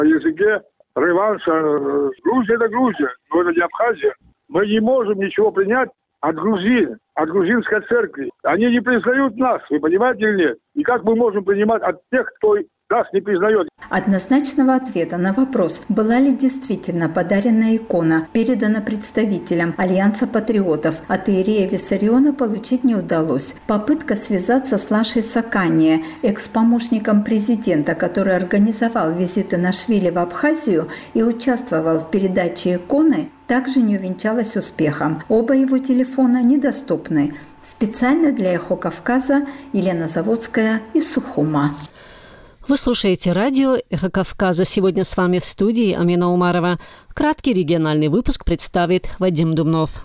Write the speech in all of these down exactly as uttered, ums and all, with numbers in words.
языке реванша. Грузия – это Грузия, но это не Абхазия. Мы не можем ничего принять от грузин, от грузинской церкви. Они не признают нас, вы понимаете или нет? И как мы можем принимать от тех, кто нас не признает? Однозначного ответа на вопрос, была ли действительно подаренная икона, передана представителям Альянса патриотов от иерея Виссариона, получить не удалось. Попытка связаться с Лашей Сакания, экс-помощником президента, который организовал визит Иванишвили в Абхазию и участвовал в передаче иконы, также не увенчалась успехом. Оба его телефона недоступны. Специально для «Эхо Кавказа» Елена Заводская из Сухума. Вы слушаете радио «Эхо Кавказа». Сегодня с вами в студии Амина Умарова. Краткий региональный выпуск представит Вадим Дубнов.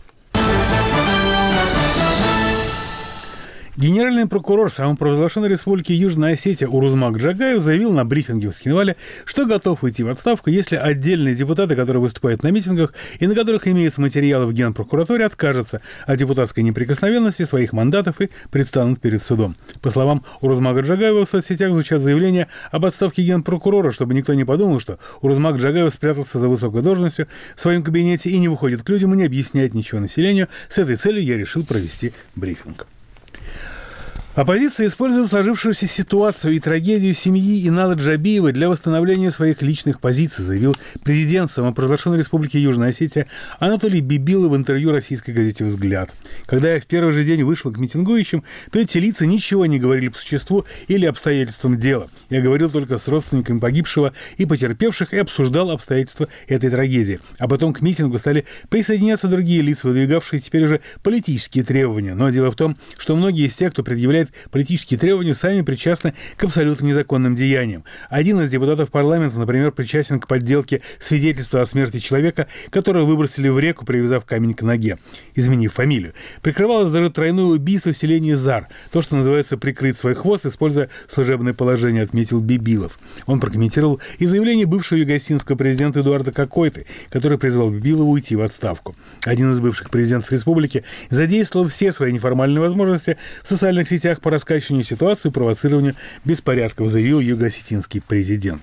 Генеральный прокурор самопровозглашенной республики Южная Осетия Урузмак Джагаев заявил на брифинге в Схинвале, что готов уйти в отставку, если отдельные депутаты, которые выступают на митингах и на которых имеются материалы в Генпрокуратуре, откажутся от депутатской неприкосновенности своих мандатов и предстанут перед судом. По словам Урузмака Джагаева, в соцсетях звучат заявления об отставке генпрокурора, чтобы никто не подумал, что Урузмак Джагаев спрятался за высокой должностью в своем кабинете и не выходит к людям и не объясняет ничего населению. С этой целью я решил провести брифинг. Оппозиция использует сложившуюся ситуацию и трагедию семьи Инала Джабиева для восстановления своих личных позиций, заявил президент самопровозглашенной республики Южная Осетия Анатолий Бибилов в интервью российской газете «Взгляд». Когда я в первый же день вышел к митингующим, то эти лица ничего не говорили по существу или обстоятельствам дела. Я говорил только с родственниками погибшего и потерпевших и обсуждал обстоятельства этой трагедии. А потом к митингу стали присоединяться другие лица, выдвигавшие теперь уже политические требования. Но дело в том, что многие из тех, кто предъявляет политические требования, сами причастны к абсолютно незаконным деяниям. Один из депутатов парламента, например, причастен к подделке свидетельства о смерти человека, которое выбросили в реку, привязав камень к ноге, изменив фамилию. Прикрывалось даже тройное убийство в селении Зар. То, что называется «прикрыть свой хвост», используя служебное положение, отметил Бибилов. Он прокомментировал и заявление бывшего югосинского президента Эдуарда Кокойты, который призвал Бибилова уйти в отставку. Один из бывших президентов республики задействовал все свои неформальные возможности в социальных сетях по раскачиванию ситуации и провоцированию беспорядков, заявил юго-осетинский президент.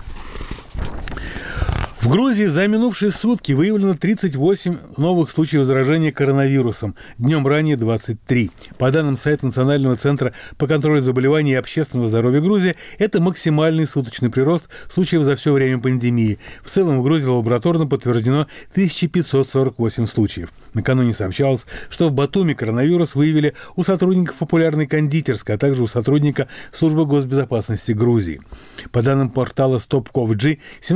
В Грузии за минувшие сутки выявлено тридцать восемь новых случаев заражения коронавирусом, днем ранее двадцать три. По данным сайта Национального центра по контролю заболеваний и общественного здоровья Грузии, это максимальный суточный прирост случаев за все время пандемии. В целом в Грузии лабораторно подтверждено тысяча пятьсот сорок восемь случаев. Накануне сообщалось, что в Батуми коронавирус выявили у сотрудников популярной кондитерской, а также у сотрудника службы госбезопасности Грузии. По данным портала стоп ков джи,